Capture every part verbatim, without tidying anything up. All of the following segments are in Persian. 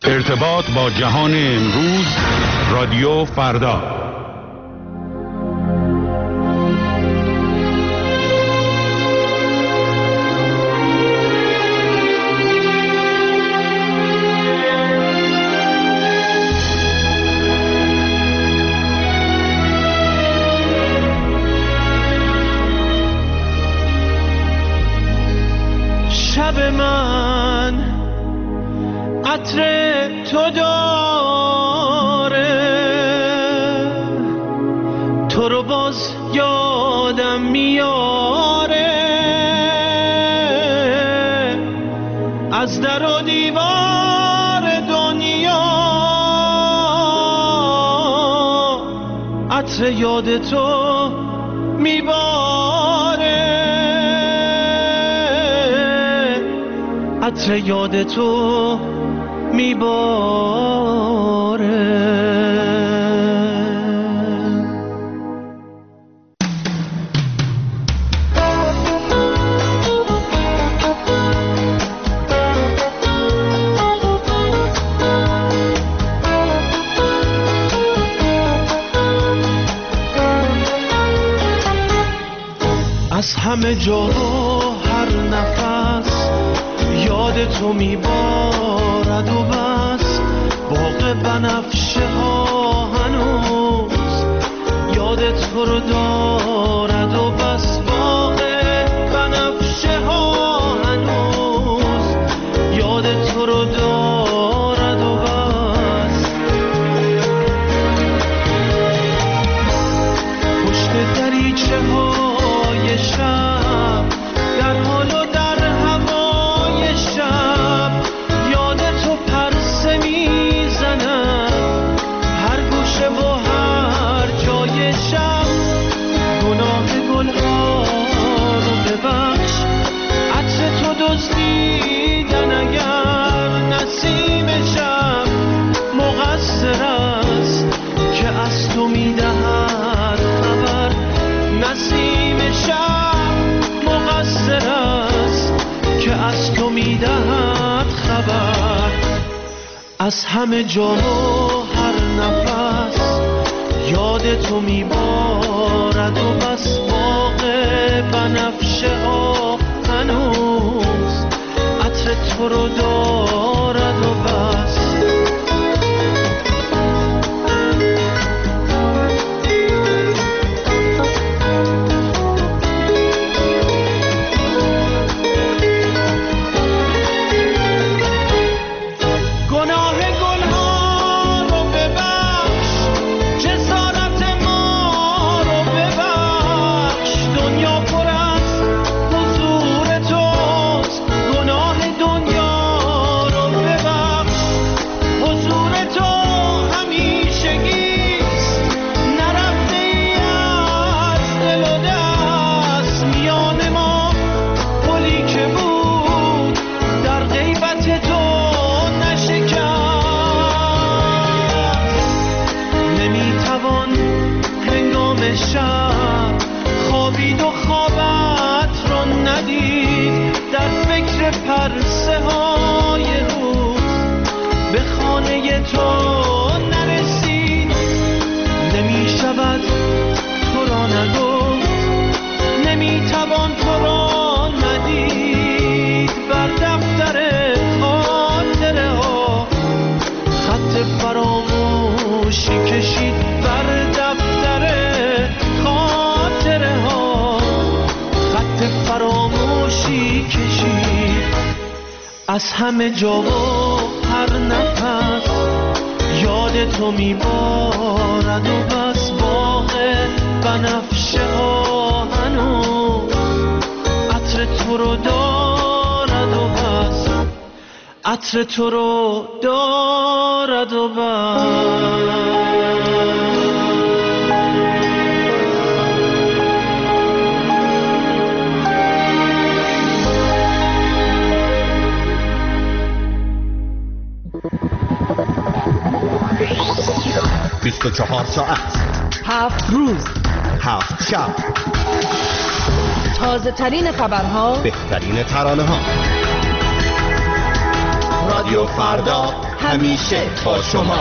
ارتباط با جهان امروز، رادیو فردا. شب من عطر تو داره، تو رو باز یادم میاره، از در و دیوار دنیا عطر یاد تو میباره، عطر یاد تو میباره. از همه جا هر نفس یاد تو میبارد و بس، باغ بنفشه ها هنوز یاد تو رو دارد و بس، باغ بنفشه ها هنوز یاد تو رو دارد و بس. پشت دریچه های شب در حال و در هوای شب یاد تو پرسه میزند، هر گوشه و هر جای شب. گناه گلها رو ببخش، عطر تو دزدیدن اگر نسیم شب مقصر است که از تو میدهد خبر، نسیم شب مقصر است که از تو میدهد خبر. از همه جا و هر نفس یاد تو میبارد و بس، باغ بنفشه ها هنوز عطر تو رو دارد و بس. پرسه های روز به خانه تو نرسید، نمی شود تو را نگفت، نمی توان تو را ندید. بر دفتر خاطره ها خط فراموشی کشید، بر دفتر خاطره ها خط فراموشی کشید. از همه جا و هر نفس یاد تو میبارد و بس، باغ بنفشه ها هنوز عطر تو رو دارد و بس، عطر تو رو دارد و بس. بیست و چهار ساعت، هفت روز، هفت شب، تازه ترین خبرها، بهترین ترانه ها. رادیو رادیو فردا همیشه با شما.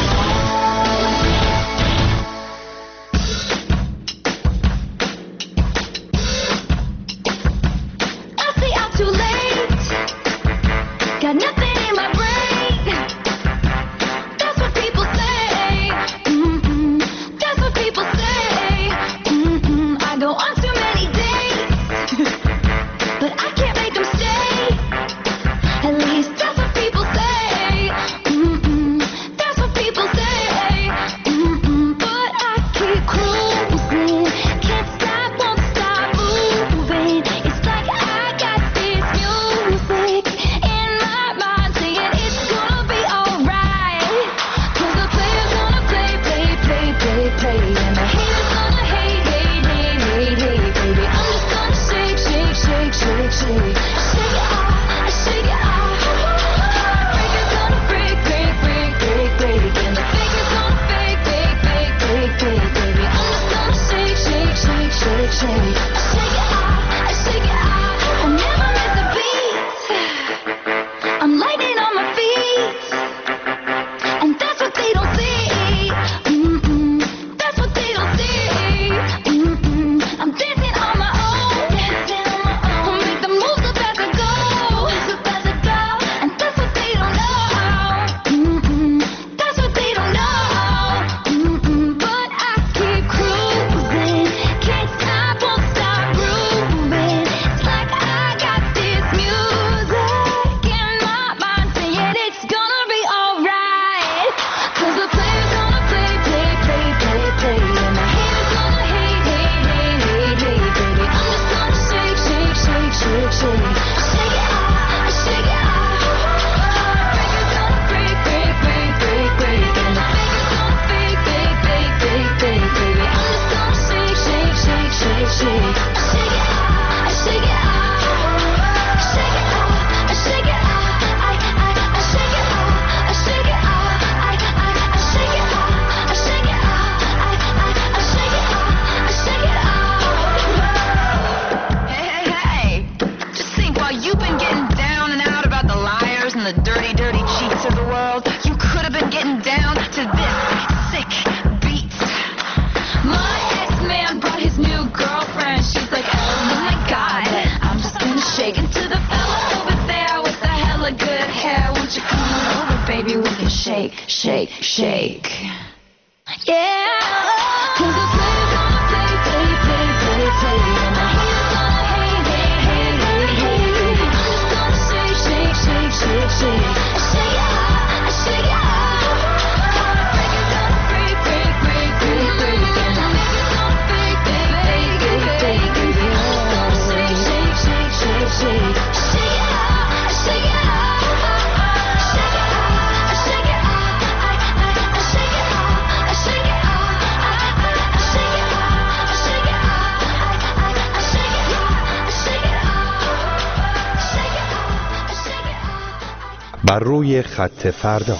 بر روی خط فردا.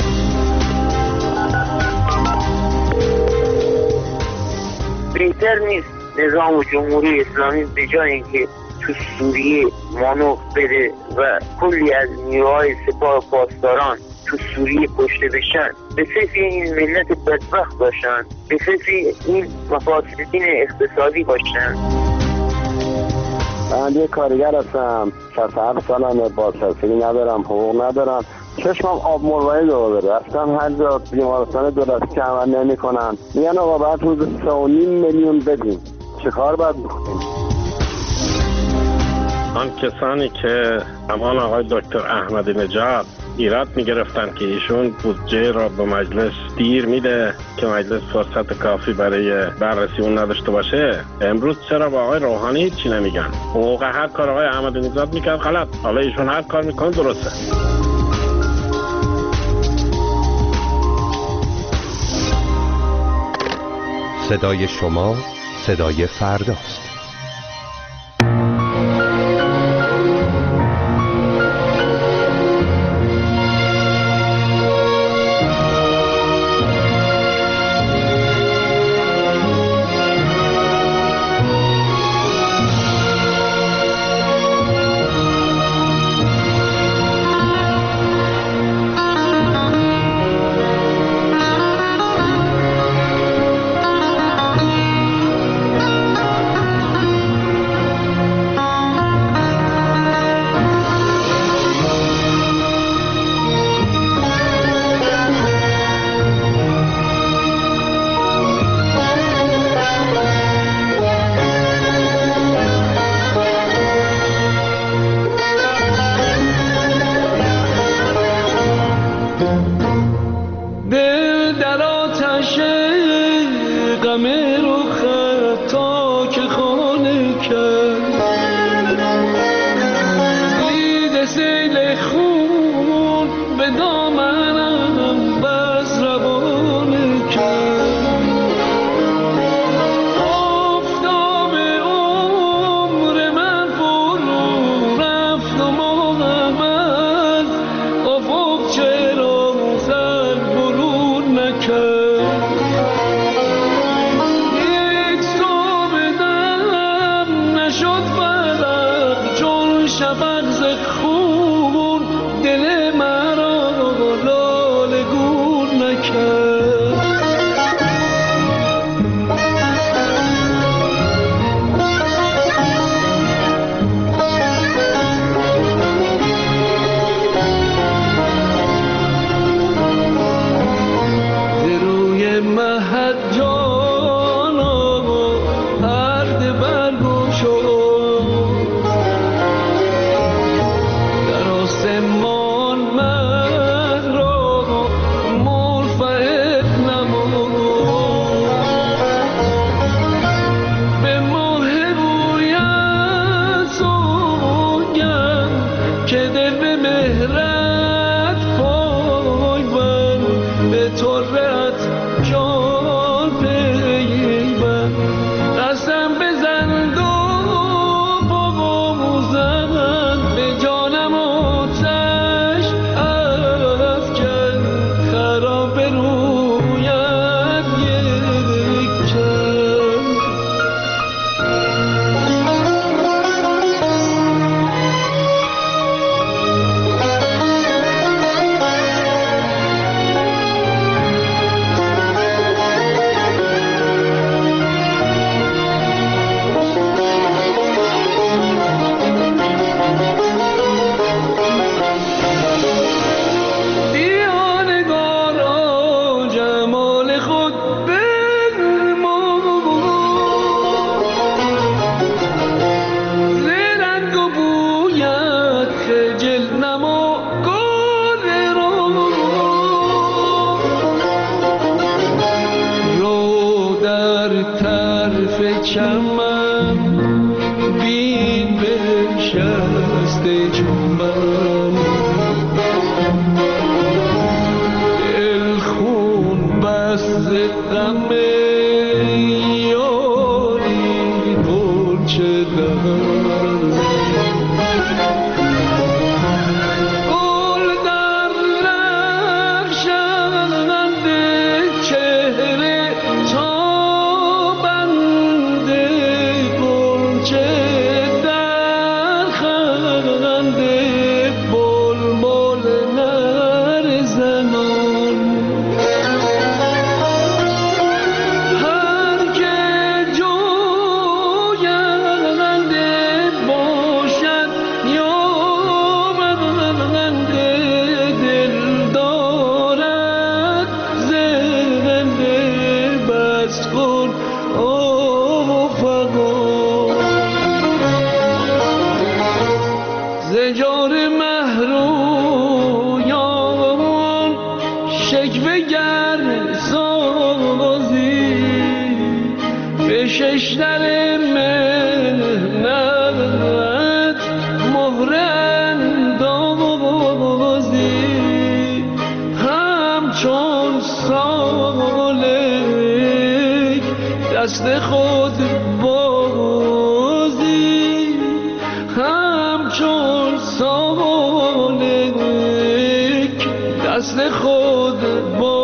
بهتر نیست نظام جمهوری اسلامی به جای اینکه تو سوریه مانور بده و کلی از نیروهای سپاه پاسداران تو سوریه کشته بشن، به فکر این ملت بدبخت باشن، به فکر این مفاسدین اقتصادی باشن. من یه کارگر هستم، شصت و هفت سالمه، بازنشستگی ندارم، حقوق ندارم، چشمم آب مروارید رو داره. رفتم هر جا بیمارستان دولتی که عمل نمی کنن، میگن آقا باید روز سه و نیم میلیون بدیم. چه کار باید بکنیم؟ آن کسانی که همان آقای دکتر احمدی نژاد ایراد میگرفتن که ایشون بودجه را به مجلس دیر میده که مجلس فرصت کافی برای بررسی اون نداشته باشه، امروز چرا با آقای روحانی چی نمیگن؟ اون موقع هر کار آقای احمدی نژاد میکرد غلط، حالا ایشون هر کار میکنه درسته. صدای شما صدای فرداست. دامنم بس روانه کرد. آفتاب عمر من فرو رفت و ماهم از افق چرا سر برون نکرد. یک صبح دم نشد فرق چون شفق ز خون دل مرا لاله گون نکرد. ز روی مهد جانا پرده برگشاد، در آسمان مه را مرفع نمود. به ماه رویت سوگند که دل به مهرت پای بند، به طرت جان پیوند. قسم بزن و بگوزن به جانم آتش افکن، خراب رویت یک چند. دیانگارا جمال خود بنمود، ز رنگ و بویت خجل نما گل رو. رو در طرف چمن بین بنشسته چون من، دل خون بست ز غم یاری غنچه دارم. گل در رخشنده چهره تابنده، غنچه در خنده بلبل نر زنان. هر که جوینده باشد یا بنده، دل دارد زنده بس کن آفقا. ز جور مهرویان شکوه گر سازی، به شش در مهنت مهره اندازی، همچون سالک دست خود بازی، همچون سالک دست خود بازی.